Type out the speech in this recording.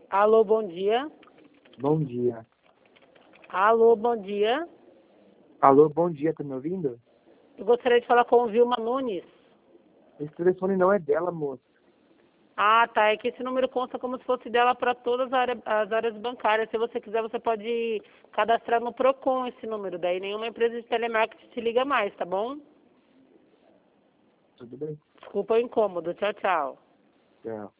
Alô, bom dia. Bom dia. Alô, bom dia. Alô, bom dia, tá me ouvindo? Eu gostaria de falar com o Vilma Nunes. Esse telefone não é dela, moça. Ah, tá. É que esse número consta como se fosse dela para todas as áreas bancárias. Se você quiser, você pode cadastrar no Procon esse número. Daí nenhuma empresa de telemarketing te liga mais, tá bom? Tudo bem? Desculpa o incômodo. Tchau, tchau. Tchau.